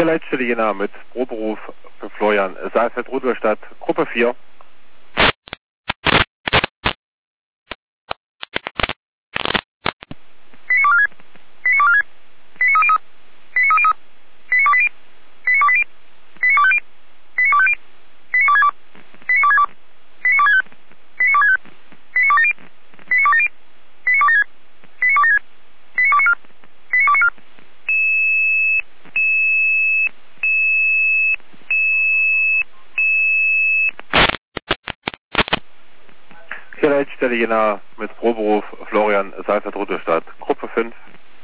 Hier Leitstelle Jena mit Proberuf für Florian Saalfeld-Rudolstadt, Gruppe 4. Hier Leitstelle Jena mit Proberuf Florian Saalfeld-Rudolstadt, Gruppe 5.